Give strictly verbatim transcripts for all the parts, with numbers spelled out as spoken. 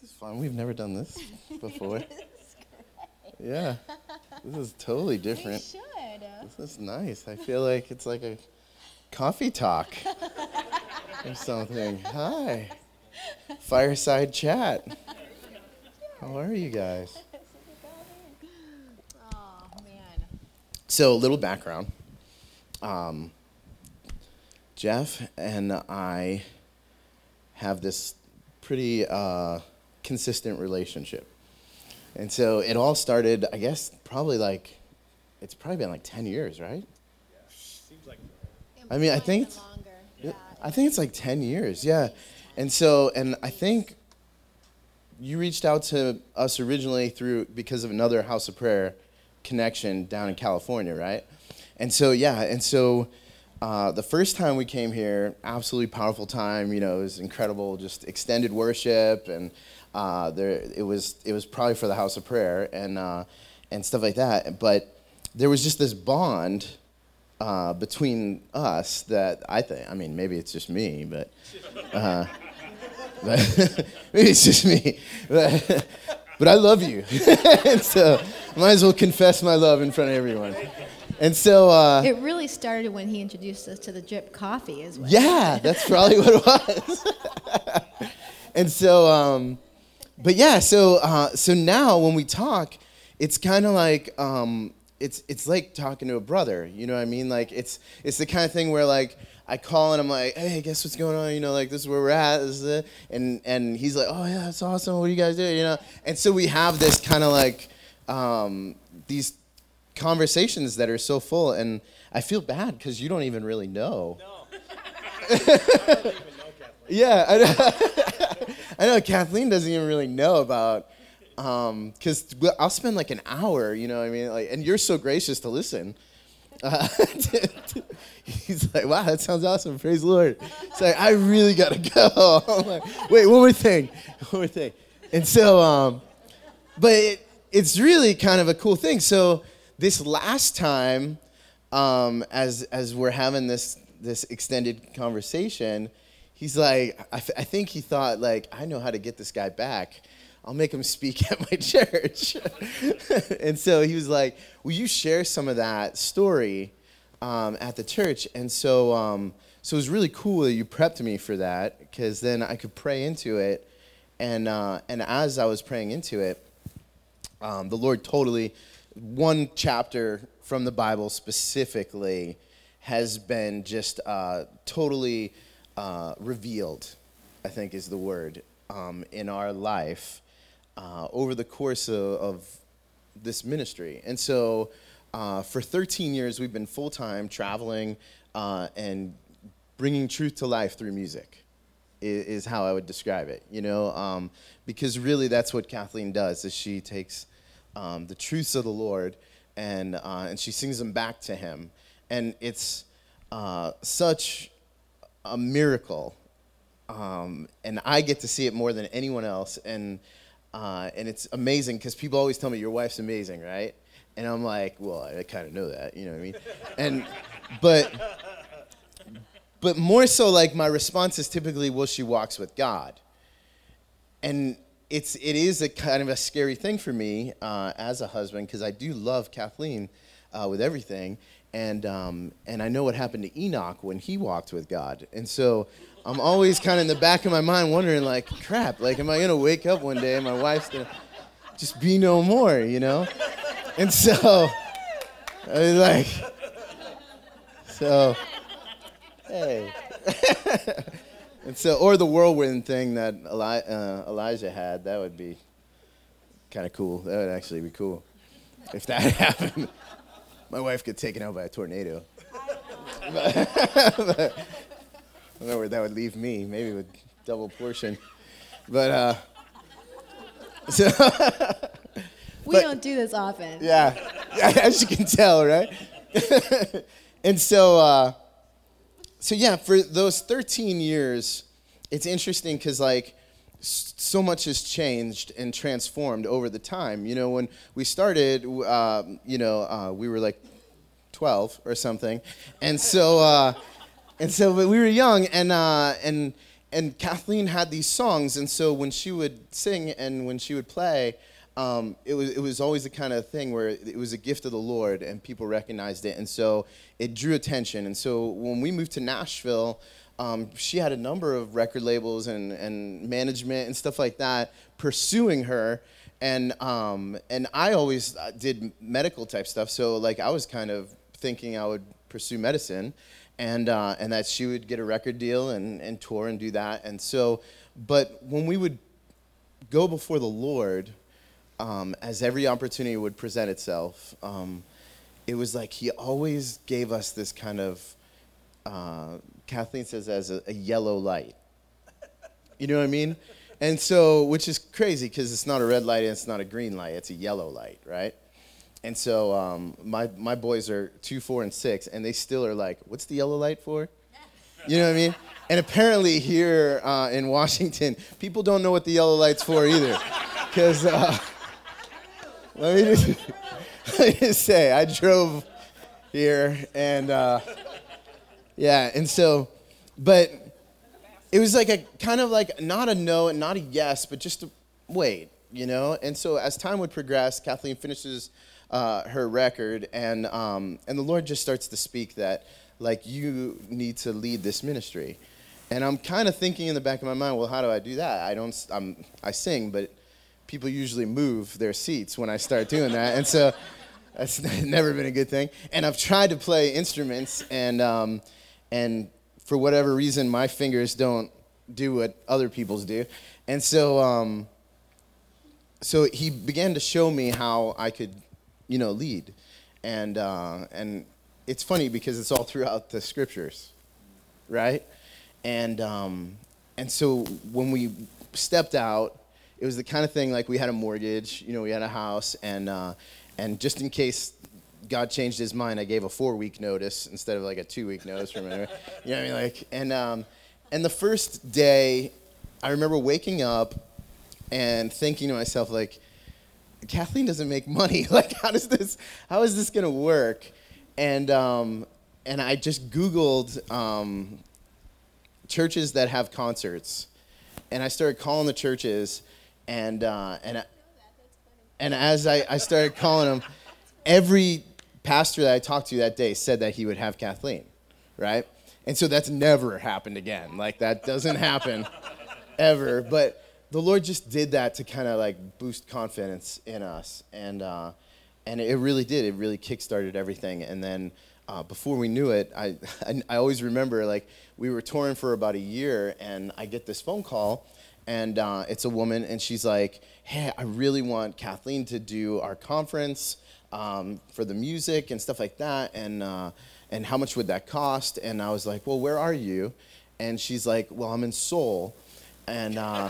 This is fun. We've never done this before. Yeah, this is totally different. We should. This is nice. I feel like it's like a coffee talk or something. Hi. Fireside chat. How are you guys? Oh, man. So, a little background. Um, Jeff and I have this pretty uh, consistent relationship. And so it all started, I guess, probably like, it's probably been like ten years, right? Yeah, seems like. I mean, I think it's, Longer. Yeah. I think it's like ten years, yeah. And so, and I think you reached out to us originally through, because of another House of Prayer connection down in California, right? And so, yeah, and so uh, the first time we came here, absolutely powerful time, you know, it was incredible, just extended worship, and uh, there it was it was probably for the House of Prayer and uh, and stuff like that. But there was just this bond uh, between us that I think, I mean, maybe it's just me, but, uh, but maybe it's just me, but, but I love you, and so I might as well confess my love in front of everyone. And so, uh, It really started when he introduced us to the drip coffee as well. yeah, that's probably what it was. And so, um, but yeah, so uh, so now when we talk, it's kind of like um, it's it's like talking to a brother. You know what I mean? Like it's it's the kind of thing where like I call and I'm like, hey, guess what's going on? You know, like this is where we're at. This is it. And and he's like, oh yeah, that's awesome. What do you guys do? You know? And so we have this kind of like um, these conversations that are so full, and I feel bad because you don't even really know. No. I don't even know Kathleen. Yeah, I know. I know Kathleen doesn't even really know about, because um, I'll spend like an hour, you know what I mean? Like, and you're so gracious to listen. Uh, he's like, wow, that sounds awesome. Praise the Lord. It's like, I really got to go. I'm like, wait, one more thing. One more thing. And so, um, but it, it's really kind of a cool thing. So this last time, um, as as we're having this this extended conversation, he's like, I, f- I think he thought, like, I know how to get this guy back. I'll make him speak at my church. And so he was like, will you share some of that story um, at the church? And so um, so it was really cool that you prepped me for that, because then I could pray into it. And, uh, and as I was praying into it, um, the Lord totally, one chapter from the Bible specifically has been just uh, totally uh, revealed, I think is the word, um, in our life uh, over the course of, of this ministry. And so uh, for thirteen years, we've been full-time traveling uh, and bringing truth to life through music is, is how I would describe it, you know, um, because really that's what Kathleen does, is she takes um, the truths of the Lord and uh, and she sings them back to him. And it's uh, such a miracle, um, and I get to see it more than anyone else, and uh, and it's amazing because people always tell me your wife's amazing, right? And I'm like, well, I kind of know that, you know what I mean? And but but more so, like my response is typically, well, she walks with God, and it's it is a kind of a scary thing for me uh, as a husband, because I do love Kathleen uh, with everything. And um, and I know what happened to Enoch when he walked with God. And so I'm always kind of in the back of my mind wondering, like, crap, like, am I going to wake up one day and my wife's going to just be no more, you know? And so I was like, so, hey. And so, or the whirlwind thing that Eli- uh, Elijah had, that would be kind of cool. That would actually be cool if that happened. My wife get taken out by a tornado. but, but, I don't know where that would leave me, maybe with double portion. But, uh, so. We but, don't do this often. Yeah, as you can tell, right? And so, uh, so yeah, for those thirteen years, it's interesting because, like, so much has changed and transformed over the time. You know, when we started, uh, you know, uh, we were like twelve or something, and so, uh, and so, but we were young, and uh, and and Kathleen had these songs, and so when she would sing and when she would play, um, it was it was always the kind of thing where it was a gift of the Lord, and people recognized it, and so it drew attention. And so when we moved to Nashville, um, she had a number of record labels and, and management and stuff like that pursuing her, and um, and I always did medical type stuff, so like I was kind of thinking I would pursue medicine. And uh, and that she would get a record deal and, and tour and do that. And so, but when we would go before the Lord, um, as every opportunity would present itself, um, it was like he always gave us this kind of, uh, Kathleen says, as a, a yellow light. You know what I mean? And so, which is crazy because it's not a red light and it's not a green light. It's a yellow light, right? And so um, my my boys are two, four, and six, and they still are like, "What's the yellow light for?" You know what I mean? And apparently here uh, in Washington, people don't know what the yellow light's for either. Because uh, let me just let me just say, I drove here, and uh, yeah, and so, but it was like a kind of like not a no and not a yes, but just a wait, you know. And so as time would progress, Kathleen finishes Uh, her record, and um, and the Lord just starts to speak that, like, you need to lead this ministry. And I'm kind of thinking in the back of my mind, well, how do I do that? I don't, I'm, I sing, but people usually move their seats when I start doing that, and so that's never been a good thing. And I've tried to play instruments, and um, and for whatever reason, my fingers don't do what other people's do, and so um, so he began to show me how I could, you know, lead. And uh, and it's funny because it's all throughout the scriptures, right? And um, and so when we stepped out, it was the kind of thing like we had a mortgage, you know, we had a house, and uh, and just in case God changed his mind, I gave a four-week notice instead of like a two-week notice. Remember, you know what I mean? Like, and um, and the first day, I remember waking up and thinking to myself, like, Kathleen doesn't make money. Like, how does this? How is this gonna work? And um, and I just Googled um, churches that have concerts, and I started calling the churches, and uh, and I, and as I, I started calling them, every pastor that I talked to that day said that he would have Kathleen, right? And so that's never happened again. Like, that doesn't happen ever. But the Lord just did that to kind of like boost confidence in us, and uh, and it really did. It really kickstarted everything. And then uh, before we knew it, I, I I always remember, like, we were touring for about a year, and I get this phone call, and uh, it's a woman, and she's like, "Hey, I really want Kathleen to do our conference um, for the music and stuff like that, and uh, and how much would that cost?" And I was like, "Well, where are you?" And she's like, "Well, I'm in Seoul," and. Uh,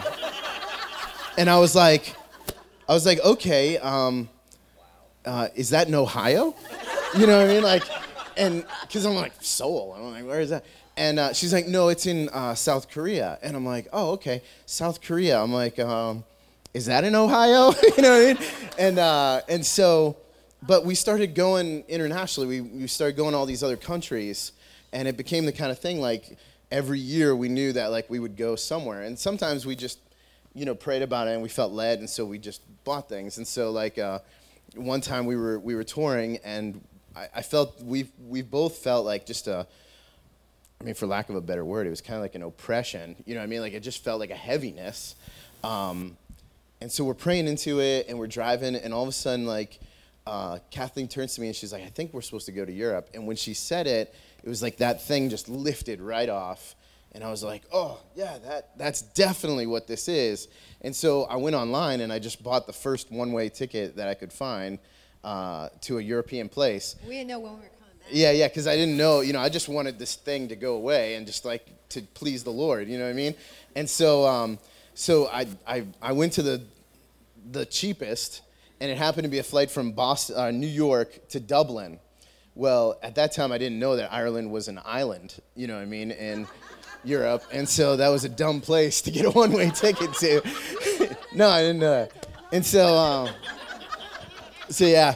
And I was like, I was like, okay, um, uh, is that in Ohio? You know what I mean? Like, and because I'm like, Seoul. I'm like, where is that? And uh, she's like, no, it's in uh, South Korea. And I'm like, oh, okay, South Korea. I'm like, um, is that in Ohio? You know what I mean? And uh, and so, but we started going internationally. We we started going to all these other countries, and it became the kind of thing like every year we knew that like we would go somewhere, and sometimes we just, you know, prayed about it and we felt led, and so we just bought things. And so like uh, one time we were we were touring, and I, I felt we we both felt like just a, I mean, for lack of a better word, it was kind of like an oppression. You know what I mean? Like, it just felt like a heaviness. Um, and so we're praying into it, and we're driving, and all of a sudden, like, uh, Kathleen turns to me and she's like, I think we're supposed to go to Europe. And when she said it, it was like that thing just lifted right off. And I was like, oh, yeah, that that's definitely what this is. And so I went online and I just bought the first one-way ticket that I could find uh, to a European place. We didn't know when we were coming back. Yeah, yeah, because I didn't know, you know, I just wanted this thing to go away and just like to please the Lord, you know what I mean? And so um, so I, I I went to the the cheapest, and it happened to be a flight from Boston, uh, New York to Dublin. Well, at that time I didn't know that Ireland was an island, you know what I mean, in Europe, and so that was a dumb place to get a one-way ticket to. No, I didn't know that. And so, um, so yeah.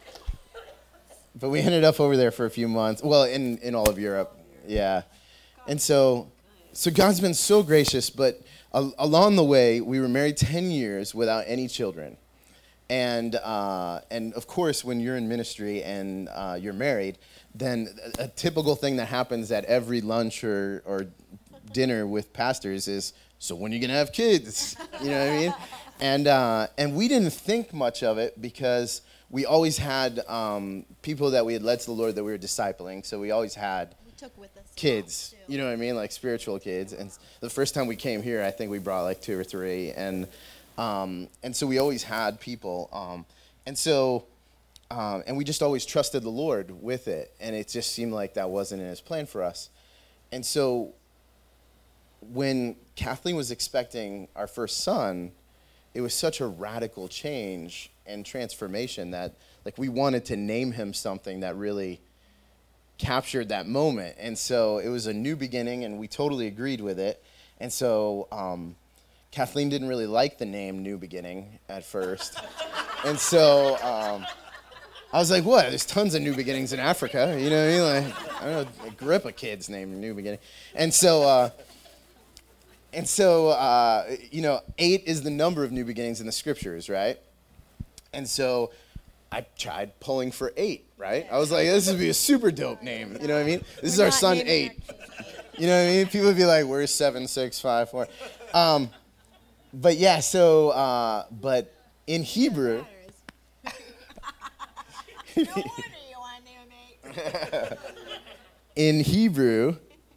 But we ended up over there for a few months. Well, in, in all of Europe, yeah. And so, so God's been so gracious, but al- along the way, we were married ten years without any children. And uh, and of course, when you're in ministry and uh, you're married, then a, a typical thing that happens at every lunch or, or dinner with pastors is, so when are you gonna have kids? You know what I mean? And uh, and we didn't think much of it because we always had um, people that we had led to the Lord that we were discipling. So we always had We took with us kids, too. you know what I mean, like spiritual kids. And the first time we came here, I think we brought like two or three, and um, and so we always had people, um, and so um, and we just always trusted the Lord with it, and it just seemed like that wasn't in His plan for us, and so when Kathleen was expecting our first son, it was such a radical change and transformation that like we wanted to name him something that really captured that moment. And so it was a new beginning, and we totally agreed with it. And so um, Kathleen didn't really like the name New Beginning at first. And so um, I was like, what? There's tons of New Beginnings in Africa. You know what I mean? Like, I don't know, Agrippa kid's named New Beginning. And so, uh, and so uh, you know, eight is the number of new beginnings in the scriptures, right? And so I tried pulling for eight, right? I was like, this would be a super dope name. You know what I mean? This is We're our not son, naming eight. our kids. You know what I mean? People would be like, where's seven, six, five, four? Um, but yeah, so, uh, but in Hebrew, No wonder you want to name him eight. in Hebrew,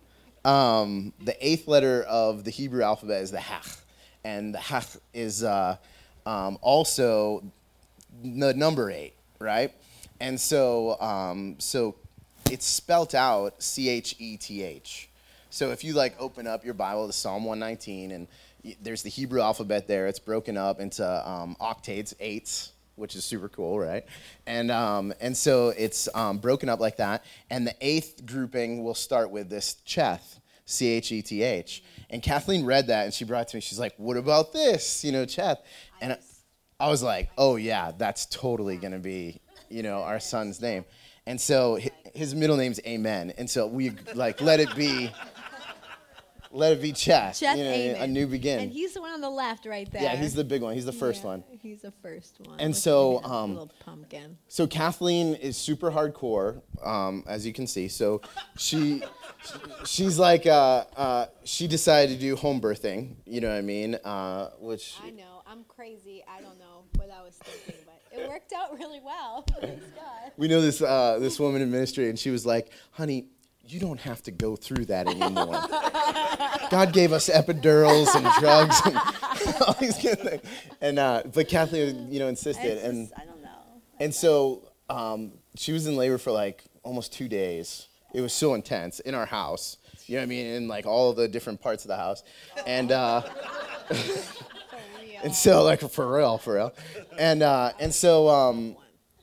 um, the eighth letter of the Hebrew alphabet is the Hach. And the Hach is uh, um, also the number eight, right? And so, um, so it's spelt out C H E T H. So if you like open up your Bible to Psalm one nineteen, and y- there's the Hebrew alphabet there, it's broken up into um, octaves, eights, which is super cool, right? And um, and so it's um, broken up like that. And the eighth grouping will start with this Cheth, C H E T H. And Kathleen read that, and she brought it to me. She's like, what about this, you know, Cheth? And I, I was like, oh, yeah, that's totally going to be, you know, our son's name. And so hi- his middle name's Amen. And so we, like, let it be, let it be Cheth, Cheth you know, Amen. a new beginning. And he's the one on the left right there. Yeah, he's the big one. He's the first Yeah, one. He's the first one. And Look at so, him, um, little pumpkin. So Kathleen is super hardcore, um, as you can see. So she, she's like, uh, uh, she decided to do home birthing. You know what I mean? Uh, which I know. I'm crazy. I don't know what I was thinking, but it worked out really well. Thanks God. we know this uh, this woman in ministry, and she was like, "Honey, you don't have to go through that anymore. God gave us epidurals and drugs and all these good things." And uh, but Kathleen, you know, insisted, It's and just, I don't know. and so um, she was in labor for like almost two days. It was so intense in our house. You know what I mean? In like all the different parts of the house, and uh, For real. and so like for real, for real, and uh, and so um,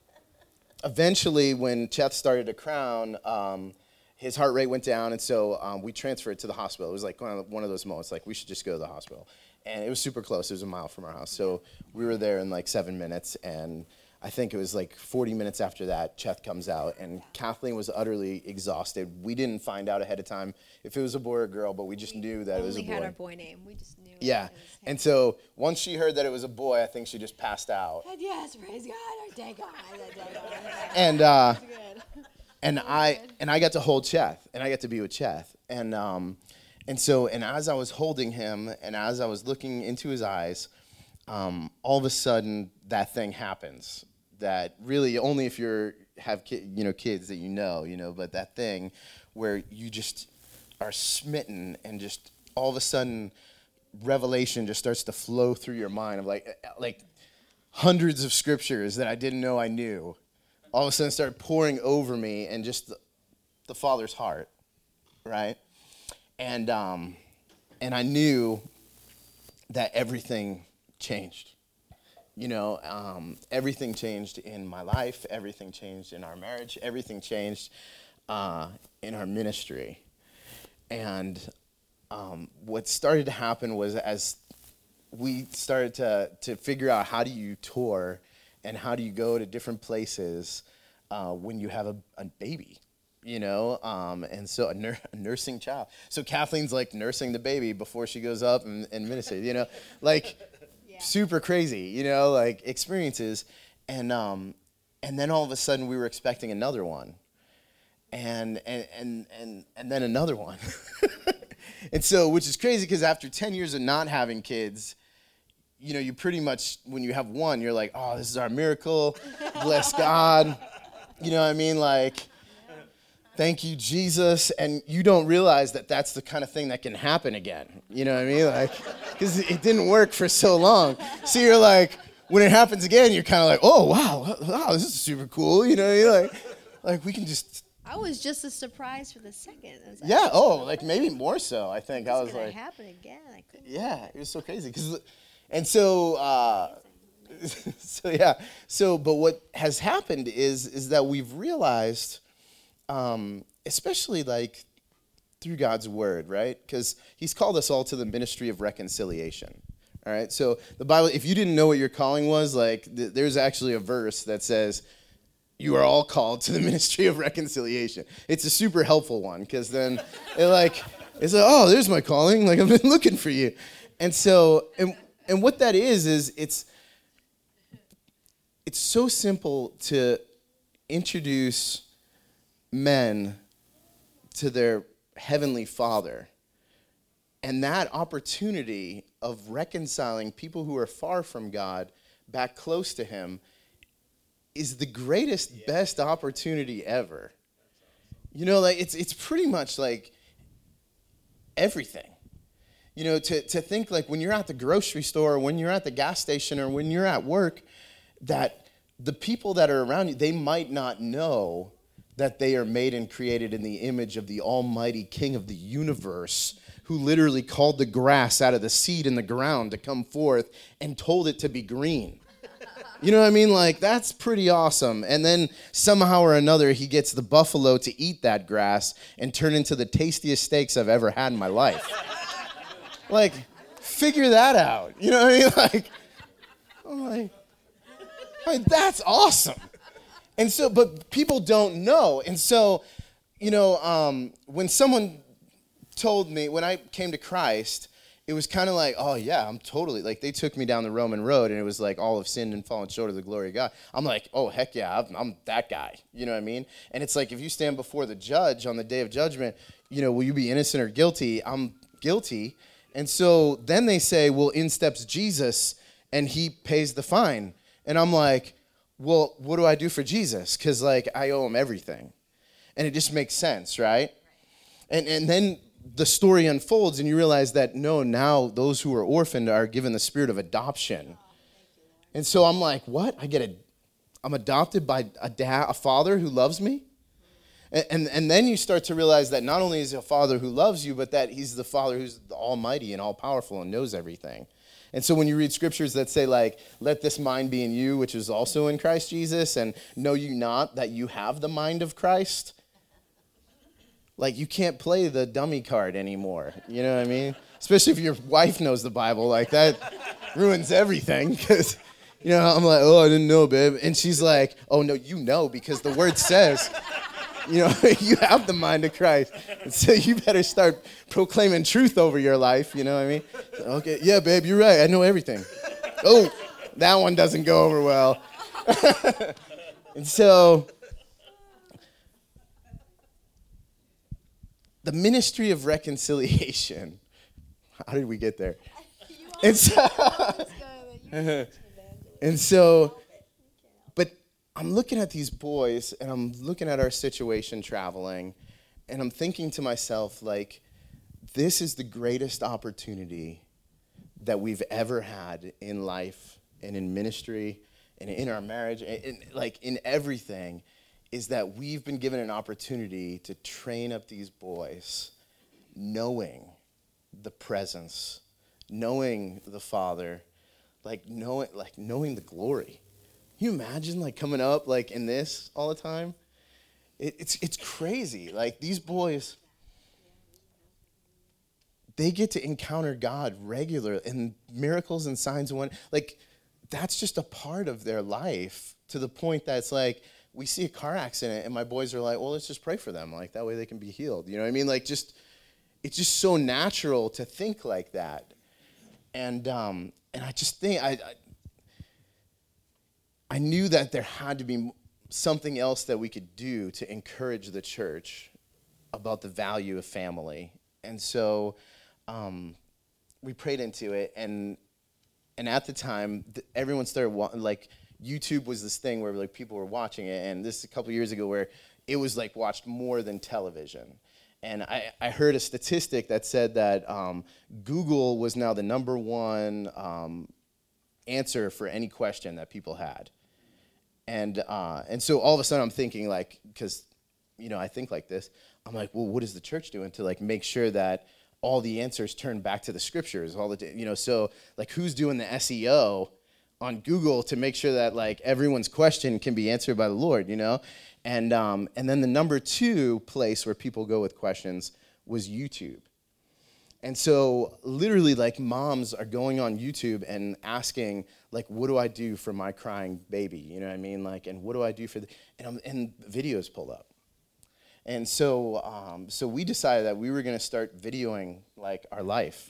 eventually when Cheth started to crown. Um, His heart rate went down, and so um, we transferred to the hospital. It was like one of, one of those moments, like we should just go to the hospital. And it was super close. It was a mile from our house. So we were there in like seven minutes, and I think it was like forty minutes after that, Cheth comes out, and Kathleen was utterly exhausted. We didn't find out ahead of time if it was a boy or a girl, but we just knew that it was a Only had our boy. boy name. We just knew. Yeah, It was him. and so once she heard that it was a boy, I think she just passed out. And yes, praise God, our day God, our day God. And uh, Good. and I and I got to hold Cheth, and I got to be with Cheth, and um, and so and as I was holding him, and as I was looking into his eyes, um, all of a sudden that thing happens. That really only if you're have ki- you know kids that you know, you know, but that thing where you just are smitten, and just all of a sudden revelation just starts to flow through your mind of like like hundreds of scriptures that I didn't know I knew. All of a sudden started pouring over me, and just the, the Father's heart, right? And um, and I knew that everything changed. You know, um, everything changed in my life. Everything changed in our marriage. Everything changed uh, in our ministry. And um, what started to happen was as we started to to figure out how do you tour and how do you go to different places uh, when you have a, a baby, you know, um, and so a, nur- a nursing child. So Kathleen's like nursing the baby before she goes up and, and ministers, you know, like Yeah. super crazy, you know, like experiences. And um, and then all of a sudden we were expecting another one, and and and and, and then another one. And so, which is crazy because after ten years of not having kids, you know, you pretty much, when you have one, you're like, oh, this is our miracle, bless God. You know what I mean? Like, thank you, Jesus. And you don't realize that that's the kind of thing that can happen again. You know what I mean? Like, because it didn't work for so long. So you're like, when it happens again, you're kind of like, oh, wow, wow, this is super cool. You know, you're like, like we can just. I was just as surprised for the second. I was like, Yeah, oh, like maybe more so, I think. I It's was gonna like, happen again. I couldn't. yeah, it was so crazy. 'Cause, and so, uh, so yeah, so, but what has happened is, is that we've realized, um, especially like through God's word, right? Because he's called us all to the ministry of reconciliation. All right. So the Bible, if you didn't know what your calling was, like th- there's actually a verse that says, you are all called to the ministry of reconciliation. It's a super helpful one because then it like, it's like, oh, there's my calling. Like I've been looking for you. And so, and, and what that is, is it's, it's so simple to introduce men to their heavenly Father. And that opportunity of reconciling people who are far from God back close to him is the greatest, yeah. best opportunity ever. You know, like it's it's pretty much like everything. You know, to, to think like when you're at the grocery store, or when you're at the gas station, or when you're at work, that the people that are around you, they might not know that they are made and created in the image of the almighty King of the universe, who literally called the grass out of the seed in the ground to come forth and told it to be green. You know what I mean? Like, that's pretty awesome. And then somehow or another, he gets the buffalo to eat that grass and turn into the tastiest steaks I've ever had in my life. Like, figure that out. You know what I mean? Like, I'm like, like, that's awesome. And so, but people don't know. And so, you know, um, when someone told me, when I came to Christ, it was kind of like, oh, yeah, I'm totally, like, they took me down the Roman road, and it was like, all have sinned and fallen short of the glory of God. I'm like, oh, heck yeah, I'm, I'm that guy. You know what I mean? And it's like, if you stand before the judge on the day of judgment, you know, will you be innocent or guilty? I'm guilty. And so then they say, well, in steps Jesus, and he pays the fine. And I'm like, well, what do I do for Jesus? Because, like, I owe him everything. And it just makes sense, right? And and then the story unfolds, and you realize that, no, now those who are orphaned are given the spirit of adoption. And so I'm like, what? I get a, I'm adopted by a dad, a father who loves me? And, and and then you start to realize that not only is he a father who loves you, but that he's the father who's the almighty and all-powerful and knows everything. And so when you read scriptures that say, like, let this mind be in you, which is also in Christ Jesus, and know you not that you have the mind of Christ, like, you can't play the dummy card anymore. You know what I mean? Especially if your wife knows the Bible. Like, that ruins everything. Because, you know, I'm like, oh, I didn't know, babe. And she's like, oh, no, you know, because the word says, you know, you have the mind of Christ. And so you better start proclaiming truth over your life. You know what I mean? Okay, yeah, babe, you're right. I know everything. Oh, that one doesn't go over well. And so the ministry of reconciliation. How did we get there? And so, and so, but I'm looking at these boys, and I'm looking at our situation traveling, and I'm thinking to myself, like, this is the greatest opportunity that we've ever had in life and in ministry and in our marriage, and, and like in everything, is that we've been given an opportunity to train up these boys knowing the presence, knowing the Father, like knowing like knowing the glory. Can you imagine like coming up like in this all the time? It, it's it's crazy. Like these boys, they get to encounter God regularly, and miracles and signs and wonders. Like that's just a part of their life, to the point that it's like, we see a car accident and my boys are like, well, let's just pray for them. Like that way they can be healed. You know what I mean? Like just, it's just so natural to think like that. And um, and I just think, I, I I knew that there had to be something else that we could do to encourage the church about the value of family. And so um, we prayed into it, and and at the time, th- everyone started, wa- like, YouTube was this thing where, like, people were watching it, and this is a couple years ago where it was, like, watched more than television. And I, I heard a statistic that said that um, Google was now the number one um, answer for any question that people had. And uh, and so all of a sudden I'm thinking, like, because, you know, I think like this, I'm like, well, what is the church doing to, like, make sure that all the answers turn back to the scriptures, all the, you know, so, like, who's doing the S E O on Google to make sure that, like, everyone's question can be answered by the Lord, you know? And um, and then the number two place where people go with questions was YouTube. And so literally, like, moms are going on YouTube and asking, like, what do I do for my crying baby? You know what I mean? Like, and what do I do for the, and, um, and videos pulled up. And so um, so we decided that we were going to start videoing, like, our life.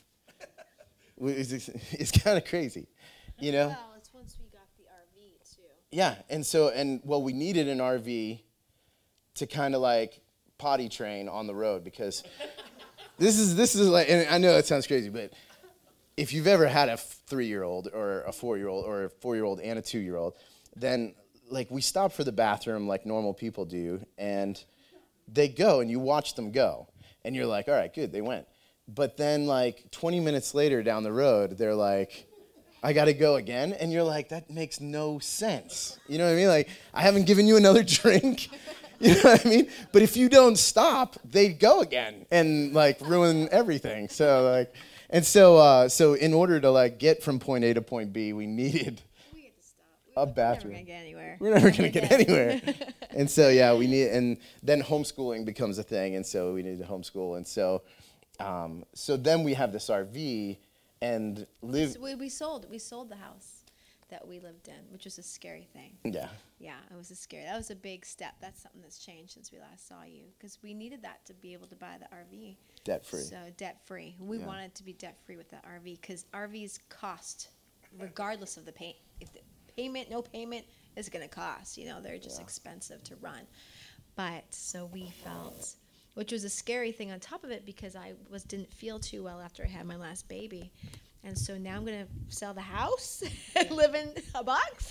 It's, it's kind of crazy, you know? Well, it's once we got the R V, too. Yeah, and so, and, well, we needed an R V to kind of, like, potty train on the road, because this is, this is like, and I know it sounds crazy, but if you've ever had a three-year-old or a four-year-old or a four-year-old and a two-year-old, then, like, we stop for the bathroom like normal people do, and they go, and you watch them go, and you're like, all right, good, they went. But then, like, twenty minutes later down the road, they're like, I got to go again, and you're like, that makes no sense. You know what I mean? Like, I haven't given you another drink. You know what I mean? But if you don't stop, they go again and, like, ruin everything. So, like, and so, uh, so in order to, like, get from point A to point B, we needed We had to stop. We a We're bathroom. never going to get anywhere. We're never going to Never get did. anywhere. And so, yeah, we need, and then homeschooling becomes a thing, and so we need to homeschool. And so, um, so then we have this R V and live, So we, we sold we sold the house that we lived in, which was a scary thing. yeah, Yeah, it was a scary. That was a big step. That's something that's changed since we last saw you, because we needed that to be able to buy the R V. debt free. So debt free. We Yeah. wanted to be debt free with that R V, because R Vs cost, regardless of the pay. If the payment, no payment is going to cost. You know, they're just Yeah. expensive to run. But so we felt, which was a scary thing on top of it, because I was didn't feel too well after I had my last baby. And so now I'm going to sell the house and live in a box.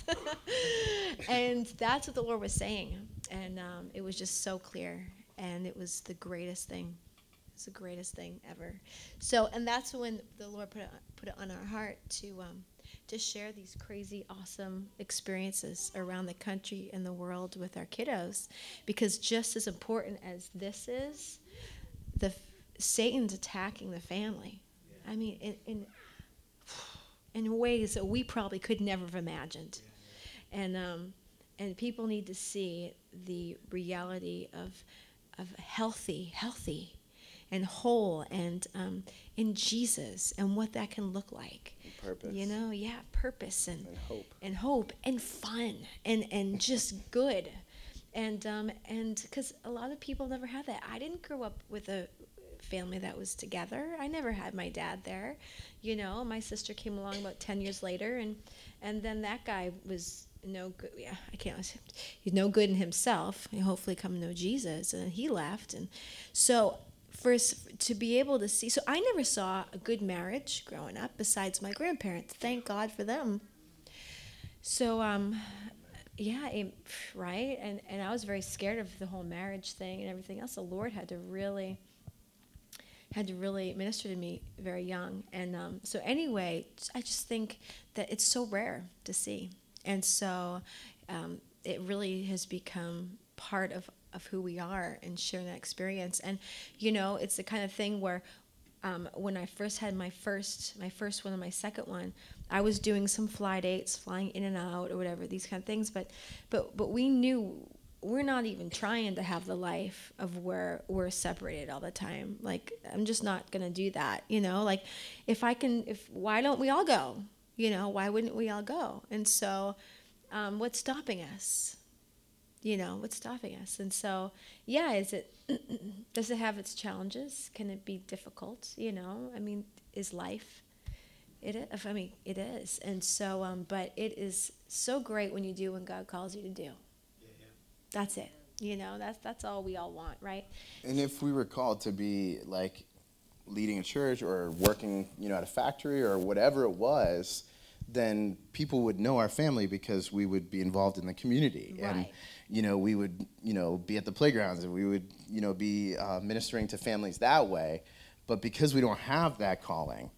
And that's what the Lord was saying. And um, it was just so clear. And it was the greatest thing. It's the greatest thing ever. So, and that's when the Lord put it, put it on our heart to um, to share these crazy, awesome experiences around the country and the world with our kiddos. Because just as important as this is, the Satan's attacking the family. I mean, in, in in ways that we probably could never have imagined. And um, and people need to see the reality of of healthy, healthy, and whole, and um, in Jesus, and what that can look like. Purpose. You know, yeah, purpose and And hope. and hope and fun and and just good, and um and because a lot of people never had that. I didn't grow up with a family that was together. I never had my dad there. You know, my sister came along about ten years later, and and then that guy was no good. Yeah, I can't. He's no good in himself. He hopefully come to know Jesus, and then he left. And so for us to be able to see, so I never saw a good marriage growing up besides my grandparents. Thank God for them. So um yeah, it, right, and and I was very scared of the whole marriage thing and everything else. The Lord had to really had to really minister to me very young. And um, so anyway, I just think that it's so rare to see. And so um, it really has become part of, of who we are and sharing that experience. And, you know, it's the kind of thing where um, when I first had my first, my first one and my second one, I was doing some fly dates, flying in and out or whatever, these kind of things. But, but, but we knew we're not even trying to have the life of where we're separated all the time. Like, I'm just not going to do that, you know? Like, if I can, if, why don't we all go? You know, why wouldn't we all go? And so, um, what's stopping us? You know, what's stopping us? And so, yeah, is it, does it have its challenges? Can it be difficult? You know, I mean, is life? It is, I mean, it is. And so, um, but it is so great when you do what God calls you to do. Yeah, yeah. That's it. You know, that's that's all we all want, right? And if we were called to be like leading a church or working, you know, at a factory or whatever it was, then people would know our family because we would be involved in the community. Right. And, you know, we would, you know, be at the playgrounds and we would, you know, be uh, ministering to families that way. But because we don't have that calling,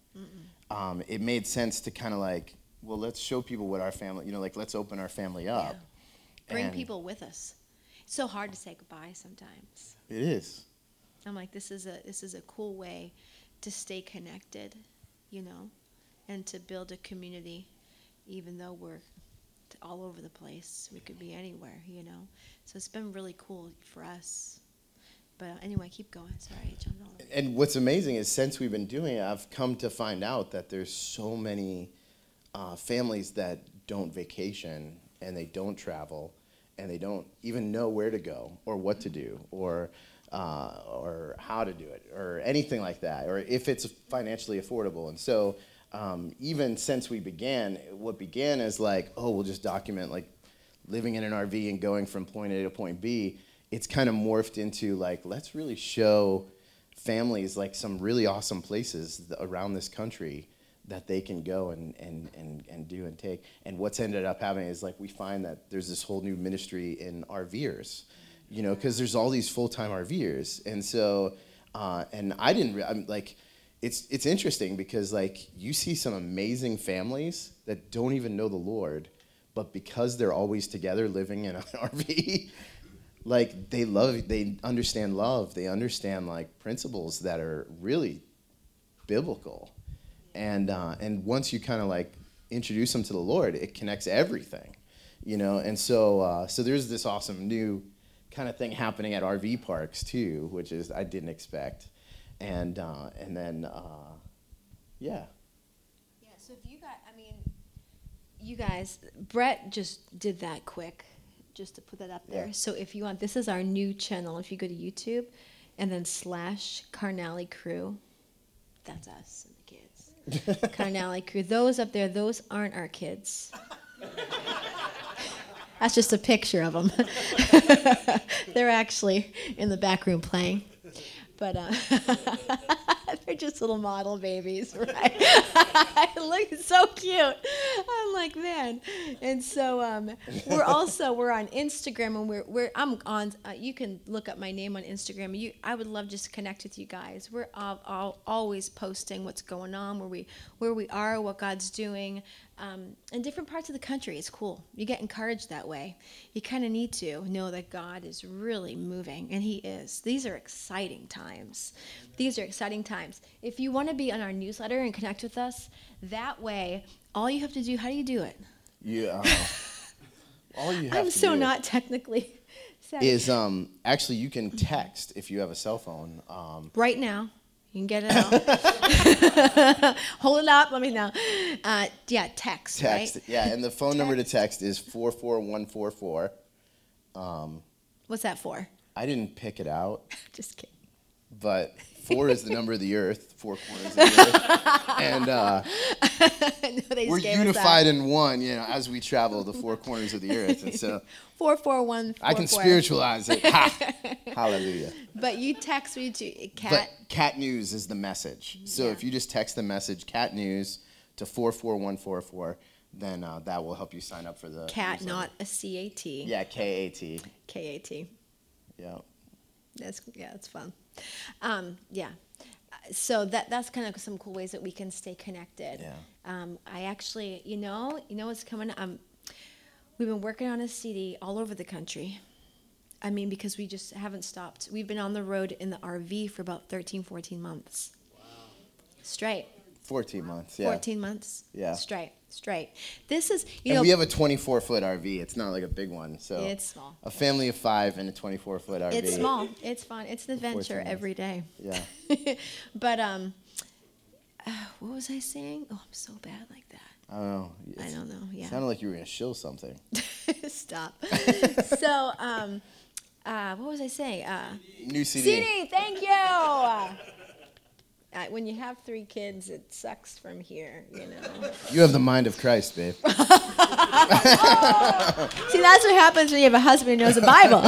um, it made sense to kind of like, well, let's show people what our family, you know, like let's open our family up. Yeah. Bring And people with us. It's so hard to say goodbye sometimes. It is. I'm like, this is a this is a cool way to stay connected, you know, and to build a community, even though we're t- all over the place. We could be anywhere, you know. So it's been really cool for us. But anyway, keep going. Sorry, I jumped all over. And what's amazing is since we've been doing it, I've come to find out that there's so many uh, families that don't vacation and they don't travel and they don't even know where to go or what to do or uh, or how to do it or anything like that or if it's financially affordable. And so um, even since we began, what began as like, oh, we'll just document like living in an R V and going from point A to point B, it's kind of morphed into like, let's really show families like some really awesome places th- around this country that they can go and, and, and, and do and take. And what's ended up happening is like we find that there's this whole new ministry in RVers, you know, because there's all these full-time RVers. And so, uh, and I didn't, re- I'm like, it's it's interesting because like you see some amazing families that don't even know the Lord, but because they're always together living in an R V, like they love, they understand love, they understand like principles that are really biblical. And uh, and once you kind of like introduce them to the Lord, it connects everything, you know. And so uh, so there's this awesome new kind of thing happening at R V parks too, which is I didn't expect. And uh, and then uh, yeah. Yeah, so if you got, I mean, you guys, Brett just did that quick, just to put that up there. Yeah. So if you want, this is our new channel. If you go to YouTube and then slash Carnally Crew, that's us and the kids. Carnally Crew. Those up there, those aren't our kids. That's just a picture of them. They're actually in the back room playing. But uh, they're just little model babies, right? It looks so cute. I'm like, man. And so um, we're also we're on Instagram, and we're we're I'm on. Uh, you can look up my name on Instagram. You, I would love just to connect with you guys. We're all, all, always posting what's going on, where we where we are, what God's doing. Um, in different parts of the country. It's cool. You get encouraged that way. You kind of need to know that God is really moving, and He is. These are exciting times. These are exciting times. If you want to be on our newsletter and connect with us, that way, all you have to do, how do you do it? Yeah. All you have I'm to so do not technically savvy. is um, actually you can text if you have a cell phone. Um, Right now. You can get it out. Hold it up. Let me know. Uh, yeah, text, text, right? yeah, and the phone number to text is four four one four four. What's that for? I didn't pick it out, Just kidding. but four is the number of the earth, four corners of the earth, and uh, No, they just we're gave us unified that. in one. You know, as we travel the four corners of the earth, and so Four four one. I can four. spiritualize it. Ha! Hallelujah. But you text me to cat. But cat news is the message. So Yeah. if you just text the message cat news to four four one four four, then uh, that will help you sign up for the Cat, newsletter. not a C A T. Yeah, K A T. K A T. Yeah. That's yeah, that's fun. Um, yeah. Uh, So that that's kind of some cool ways that we can stay connected. Yeah. Um, I actually, you know, you know what's coming. Um, we've been working on a C D all over the country. I mean, because we just haven't stopped. We've been on the road in the R V for about thirteen, fourteen months. Wow. Straight. fourteen months. Yeah. fourteen months. Yeah. Straight. Straight. This is, you And know. we have a twenty-four foot R V. It's not like a big one. So It's small. A family of five and a twenty-four foot R V. It's small. It's fun. It's an adventure months. every day. Yeah. But um, uh, what was I saying? Oh, I'm so bad like that. I don't know. I It's- don't know. It Yeah. sounded like you were gonna shill something. Stop. So, um, uh, what was I saying? Uh, New C D. C D, thank you. Uh, when you have three kids, it sucks from here, you know. You have the mind of Christ, babe. See, that's what happens when you have a husband who knows the Bible.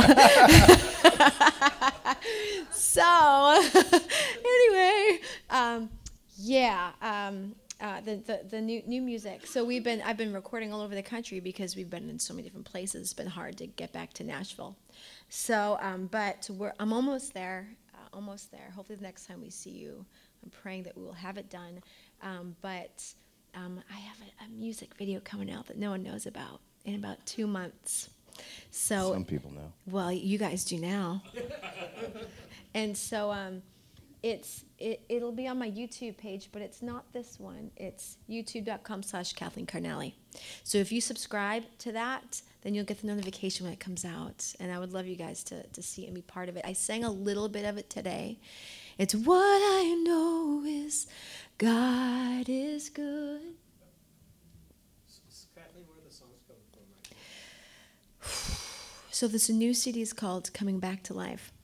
So, anyway, um, yeah, um, uh, the, the the new new music. So we've been I've been recording all over the country because we've been in so many different places. It's been hard to get back to Nashville. So, um, but we're I'm almost there, uh, almost there. Hopefully, the next time we see you, I'm praying that we will have it done. Um, but um, I have a, a music video coming out that no one knows about in about two months. So Some people know. well, you guys do now. And so um, it's it, it'll be on my YouTube page, but it's not this one. It's youtube.com slash Kathleen Carnelli. So if you subscribe to that, then you'll get the notification when it comes out. And I would love you guys to, to see it and be part of it. I sang a little bit of it today. It's what I know is God is good. Kathleen, where are the songs coming from right now? So this new C D is called Coming Back to Life.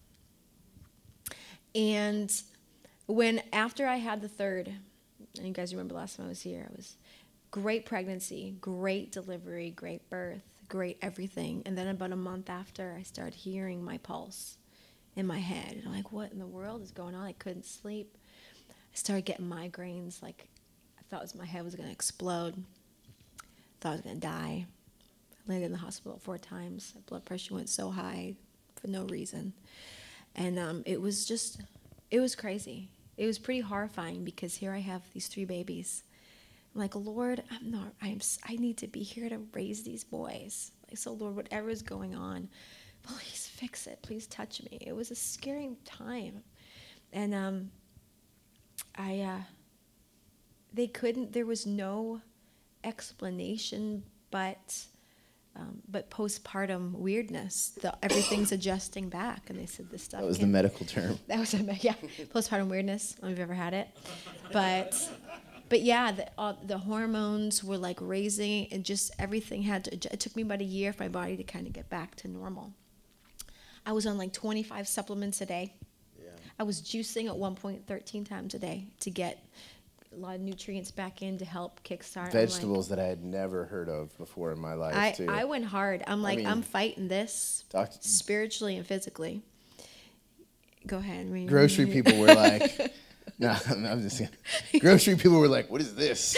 And when, after I had the third, and you guys remember last time I was here, I was great pregnancy, great delivery, great birth, great everything. And then about a month after, I started hearing my pulse in my head. And I'm like, what in the world is going on? I couldn't sleep. I started getting migraines, like I thought it was, my head was going to explode. Thought I was going to die. I landed in the hospital four times. My blood pressure went so high for no reason. And um, it was just, it was crazy. It was pretty horrifying because here I have these three babies. I'm like, Lord, I'm not, I'm, I need to be here to raise these boys. Like, so Lord, whatever is going on, please fix it. Please touch me. It was a scary time. And um, I, uh, they couldn't, there was no explanation but Um, but postpartum weirdness, the, everything's adjusting back, and they said this stuff. That was can, the medical term. That was a yeah, postpartum weirdness. I don't know if you've ever had it, but but yeah, the uh, the hormones were like raising, and just everything had to. It took me about a year for my body to kind of get back to normal. I was on like twenty-five supplements a day. Yeah. I was juicing at one point thirteen times a day to get a lot of nutrients back in to help kickstart. Vegetables like, that I had never heard of before in my life, I, too. I went hard. I'm like, I mean, I'm fighting this talk, spiritually and physically. Go ahead. Grocery people were like, no, I'm just kidding. Grocery people were like, what is this?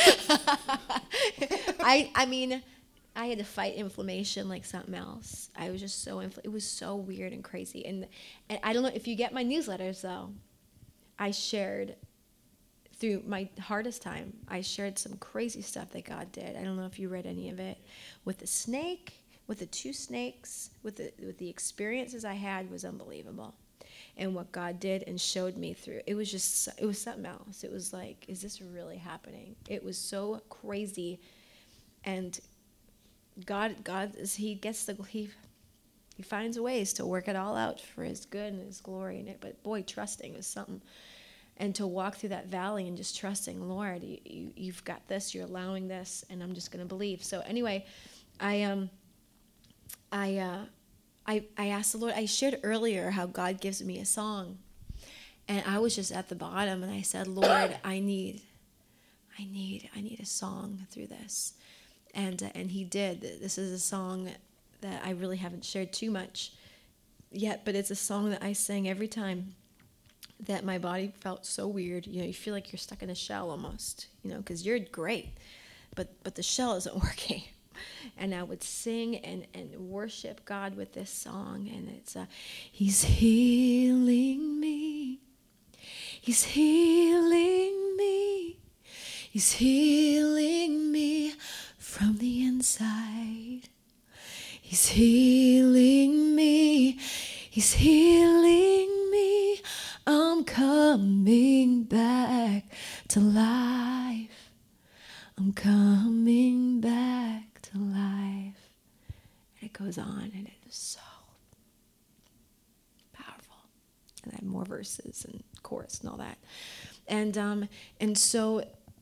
I I mean, I had to fight inflammation like something else. I was just so, infl- it was so weird and crazy. And, and I don't know, if you get my newsletters, though, I shared through my hardest time, I shared some crazy stuff that God did. I don't know if you read any of it. With the snake, with the two snakes, with the with the experiences I had was unbelievable. And what God did and showed me through, it was just, it was something else. It was like, is this really happening? It was so crazy. And God, God is, he gets the, he, he finds ways to work it all out for his good and his glory in it. But boy, trusting is something. And to walk through that valley and just trusting, Lord, you, you, you've got this, you're allowing this, and I'm just going to believe. So anyway, I um, I, uh, I I asked the Lord. I shared earlier how God gives me a song, and I was just at the bottom, and I said, Lord, I need, I need, I need a song through this, and uh, and He did. This is a song that I really haven't shared too much yet, but it's a song that I sing every time that my body felt so weird. You know, you feel like you're stuck in a shell almost, you know, because you're great, but but the shell isn't working. And I would sing and, and worship God with this song, and it's, uh, He's healing me, He's healing me, He's healing me from the inside. He's healing me, He's healing me, I'm coming back to life. I'm coming back to life. And it goes on, and it is so powerful. And I have more verses and chorus and all that. And um, and so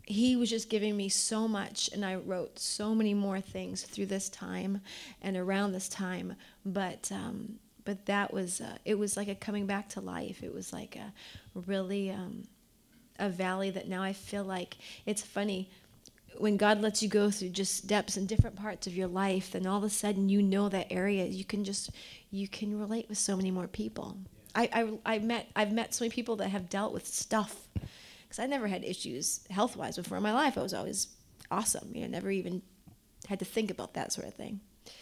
he was just giving me so much, and I wrote so many more things through this time and around this time. But um, but that was uh, it was like a coming back to life. It was like a really um, a valley that now I feel like it's funny. When God lets you go through just depths in different parts of your life, then all of a sudden you know that area. You can just you can relate with so many more people. I I, I met I've met so many people that have dealt with stuff, because I never had issues health wise before in my life. I was always awesome. You know, never even had to think about that sort of thing.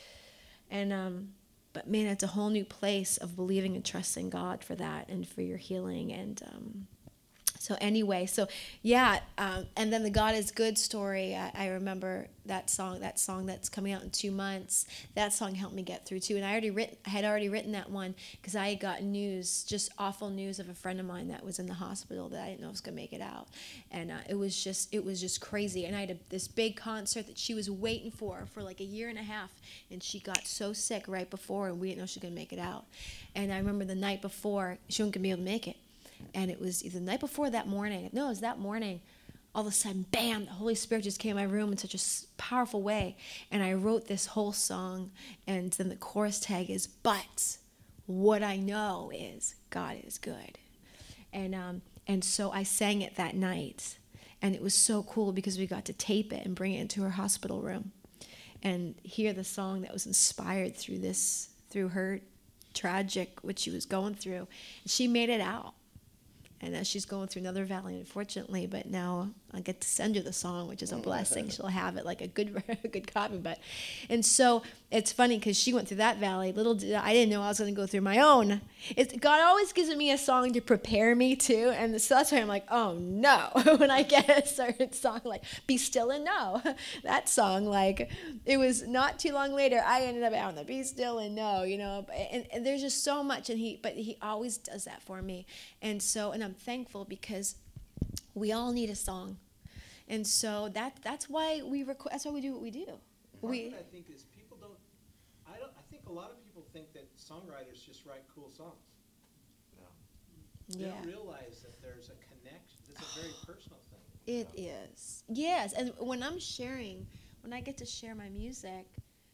And um, but man, it's a whole new place of believing and trusting God for that and for your healing. And um, So anyway, so yeah, um, and then the God is Good story, I, I remember that song, that song that's coming out in two months. That song helped me get through too. And I already written, I had already written that one because I had gotten news, just awful news of a friend of mine that was in the hospital that I didn't know was gonna make it out. And uh, it was just, it was just crazy. And I had a, this big concert that she was waiting for for like a year and a half, and she got so sick right before, and we didn't know she was gonna make it out. And I remember the night before, she wasn't gonna be able to make it. And it was either the night before, that morning. No, it was that morning. All of a sudden, bam, the Holy Spirit just came in my room in such a powerful way. And I wrote this whole song. And then the chorus tag is, but what I know is God is good. And um, and so I sang it that night. And it was so cool because we got to tape it and bring it into her hospital room and hear the song that was inspired through this, through her tragic, what she was going through. And she made it out. And now she's going through another valley, unfortunately. But now I get to send her the song, which is a blessing. She'll have it like a good, a good copy. But, and so it's funny because she went through that valley. Little did I didn't know I was going to go through my own. It's, God always gives me a song to prepare me too, and so that's why I'm like, oh no, when I get a certain song like "Be Still and Know," that song, like it was not too long later, I ended up on the "Be Still and Know," you know. And, and there's just so much, and he, but he always does that for me, and so, and I'm thankful because we all need a song. And so that that's why we record. That's why we do what we do. Part we. of it, I think, is people don't. I don't. I think a lot of people think that songwriters just write cool songs. No. They Yeah. don't realize that there's a connection. It's a very personal thing. It is. Yes, and when I'm sharing, when I get to share my music,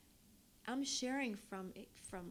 I'm sharing from from.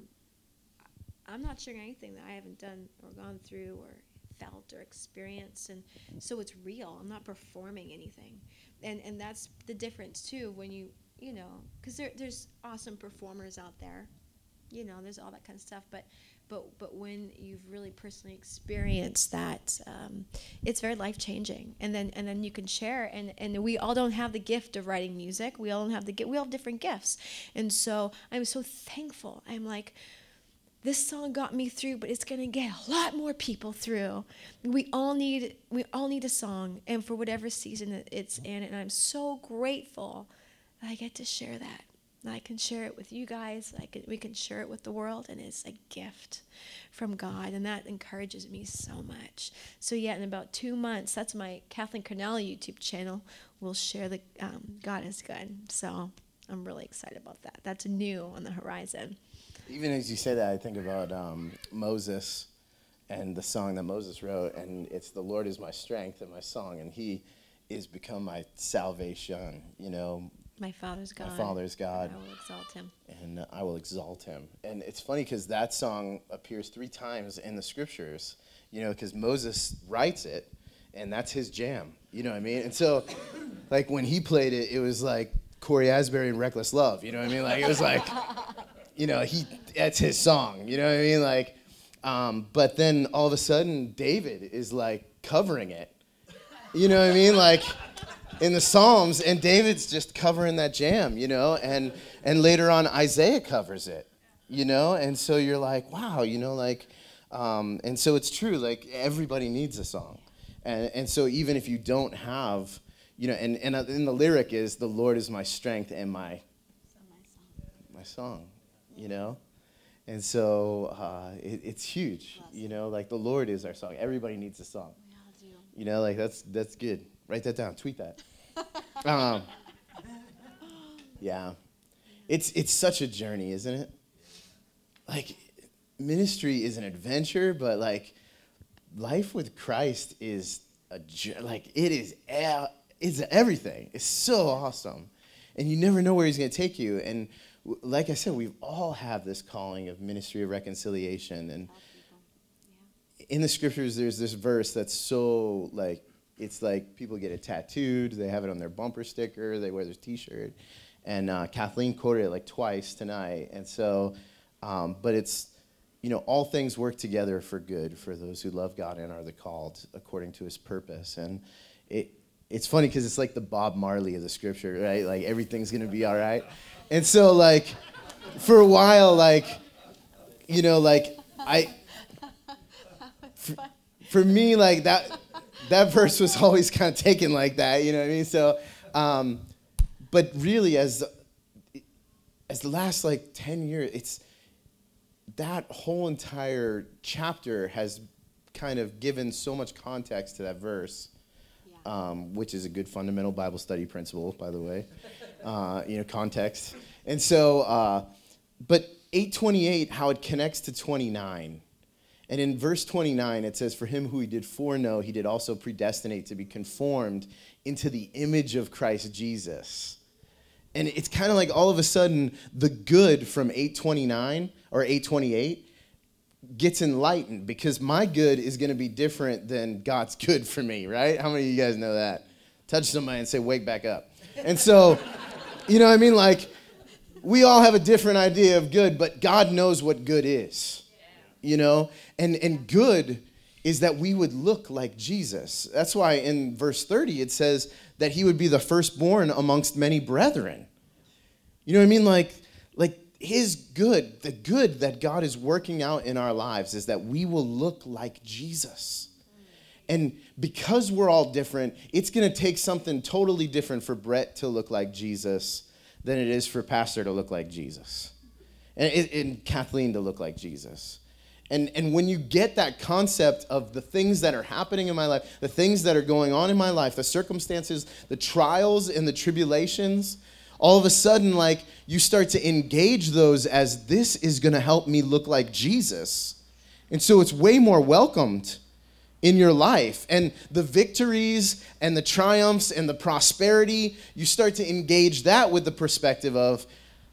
I'm not sharing anything that I haven't done or gone through or felt or experienced, and so it's real. I'm not performing anything, and and that's the difference too. When you you know, because there there's awesome performers out there, you know, there's all that kind of stuff. But but but when you've really personally experienced that, um, it's very life changing. And then and then you can share. And and we all don't have the gift of writing music. We all don't have the gift. We all have different gifts. And so I'm so thankful. I'm like, this song got me through, but it's gonna get a lot more people through. We all need we all need a song, and for whatever season it- it's in, and I'm so grateful that I get to share that. And I can share it with you guys. I can we can share it with the world, and it's a gift from God, and that encourages me so much. So yeah, in about two months, that's my Kathleen Cornell YouTube channel. We'll share the um, God is Good. So I'm really excited about that. That's new on the horizon. Even as you say that, I think about um, Moses and the song that Moses wrote, and it's "The Lord is my strength and my song," and He is become my salvation. You know, My Father's God. my Father's God, I will exalt Him. and I will exalt Him. And it's funny because that song appears three times in the scriptures. You know, because Moses writes it, and that's his jam. You know what I mean? And so, like when he played it, it was like Corey Asbury and Reckless Love. You know what I mean? Like it was like. You know, he that's his song, you know what I mean? Like, um, but then all of a sudden, David is like covering it. You know what I mean? Like in the Psalms, and David's just covering that jam, you know, and and later on Isaiah covers it, you know, and so you're like, wow, you know, like, um, and so it's true, like everybody needs a song, and and so even if you don't have, you know, and and in the lyric is the Lord is my strength and my my song. You know, and so uh, it, it's huge. You know, like the Lord is our song. Everybody needs a song. We all do. You know, like that's that's good. Write that down. Tweet that. um, yeah, it's it's such a journey, isn't it? Like ministry is an adventure, but like life with Christ is a jour- like it is a- is everything. It's so awesome. And you never know where he's going to take you. And w- like I said, we all have this calling of ministry of reconciliation. And in the scriptures, there's this verse that's so, like, it's like people get it tattooed. They have it on their bumper sticker. They wear their T-shirt. And uh, Kathleen quoted it like twice tonight. And so, um, but it's, you know, all things work together for good for those who love God and are the called according to his purpose. And it it's funny because it's like the Bob Marley of the scripture, right? Like everything's going to be all right. And so, like, for a while, like, you know, like, I, for, for me, like, that that verse was always kind of taken like that, you know what I mean? So, um, but really, as, as the last, like, ten years, it's, that whole entire chapter has kind of given so much context to that verse, yeah. um, which is a good fundamental Bible study principle, by the way, uh, you know, context. And so, uh, but eight twenty-eight, how it connects to twenty-nine. And in verse twenty-nine, it says, for him who he did foreknow, he did also predestinate to be conformed into the image of Christ Jesus. And it's kind of like all of a sudden, the good from eight twenty-nine or eight twenty-eight gets enlightened because my good is going to be different than God's good for me, right? How many of you guys know that? Touch somebody and say, wake back up. And so, you know what I mean? Like, we all have a different idea of good, but God knows what good is, you know? And, and good is that we would look like Jesus. That's why in verse thirty, it says that he would be the firstborn amongst many brethren. You know what I mean? Like, like his good, the good that God is working out in our lives is that we will look like Jesus. And because we're all different, it's going to take something totally different for Brett to look like Jesus than it is for Pastor to look like Jesus. And, and Kathleen to look like Jesus. And, and when you get that concept of the things that are happening in my life, the things that are going on in my life, the circumstances, the trials and the tribulations, all of a sudden, like, you start to engage those as this is going to help me look like Jesus. And so it's way more welcomed in your life. And the victories and the triumphs and the prosperity, you start to engage that with the perspective of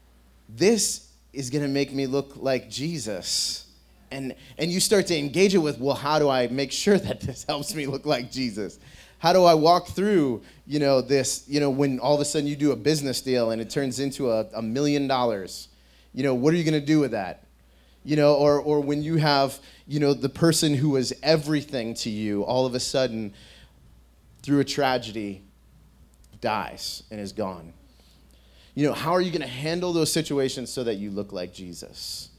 this is going to make me look like Jesus. And and you start to engage it with, well, how do I make sure that this helps me look like Jesus? How do I walk through, you know, this, you know, when all of a sudden you do a business deal and it turns into a, a million dollars, you know, what are you going to do with that? You know, or or when you have, you know, the person who was everything to you all of a sudden through a tragedy dies and is gone. You know, how are you going to handle those situations so that you look like Jesus?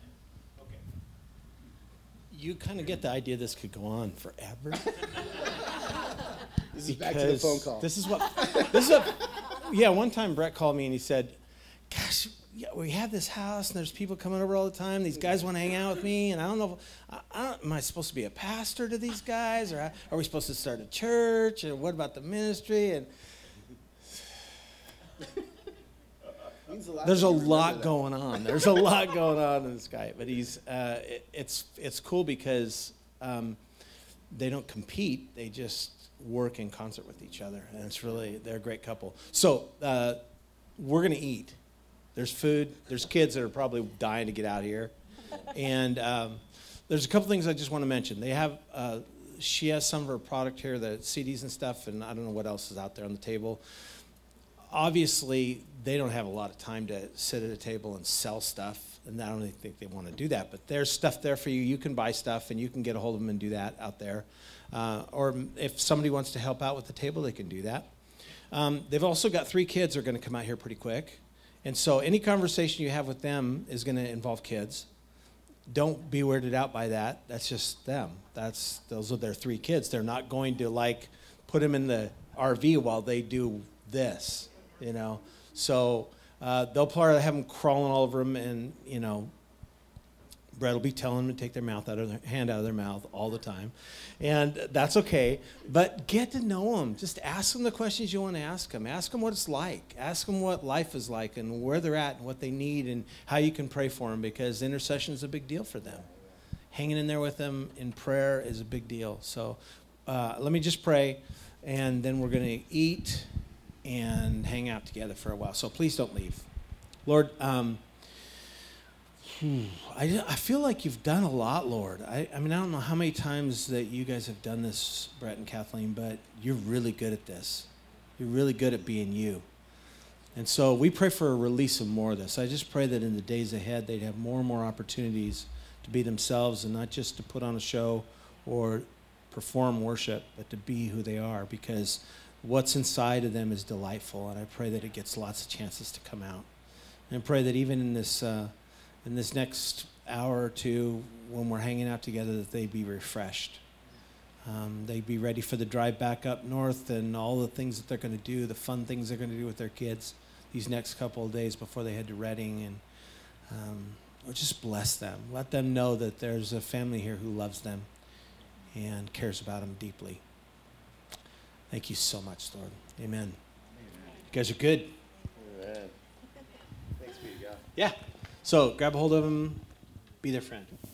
You kind of get the idea this could go on forever. This is back to the phone call. This is what, this is what, yeah, one time Brett called me and he said, gosh, yeah, we have this house and there's people coming over all the time. These guys want to hang out with me and I don't know, if, I, I don't, am I supposed to be a pastor to these guys or are we supposed to start a church and what about the ministry? And there's a lot going on. There's a lot going on in this guy, but he's uh, it, it's it's cool because um, they don't compete. They just work in concert with each other, and it's really they're a great couple. So uh, we're gonna eat. There's food. There's kids that are probably dying to get out here, and um, there's a couple things I just want to mention. They have uh, she has some of her product here, the C Ds and stuff, and I don't know what else is out there on the table. Obviously, they don't have a lot of time to sit at a table and sell stuff, and I don't even think they want to do that. But there's stuff there for you. You can buy stuff, and you can get a hold of them and do that out there. Uh, or if somebody wants to help out with the table, they can do that. Um, they've also got three kids that are going to come out here pretty quick. And so any conversation you have with them is going to involve kids. Don't be weirded out by that. That's just them. That's those are their three kids. They're not going to, like, put them in the R V while they do this. You know, so uh, they'll probably have them crawling all over them, and you know, Brett will be telling them to take their mouth out of their hand out of their mouth all the time, and that's okay. But get to know them. Just ask them the questions you want to ask them. Ask them what it's like. Ask them what life is like and where they're at and what they need and how you can pray for them, because intercession is a big deal for them. Hanging in there with them in prayer is a big deal. So uh, let me just pray. and then we're going to eat and hang out together for a while. So please don't leave. Lord, um, I, I feel like you've done a lot, Lord. I, I mean, I don't know how many times that you guys have done this, Brett and Kathleen, but you're really good at this. You're really good at being you. And so we pray for a release of more of this. I just pray that in the days ahead, they'd have more and more opportunities to be themselves and not just to put on a show or perform worship, but to be who they are, because what's inside of them is delightful. And I pray that it gets lots of chances to come out. And I pray that even in this uh, in this next hour or two, when we're hanging out together, that they be refreshed. Um, they'd be ready for the drive back up north and all the things that they're going to do, the fun things they're going to do with their kids these next couple of days before they head to Reading. And um, or just bless them. Let them know that there's a family here who loves them and cares about them deeply. Thank you so much, Lord. Amen. Amen. You guys are good. Amen. Thanks be to God. Yeah. So grab a hold of them. Be their friend.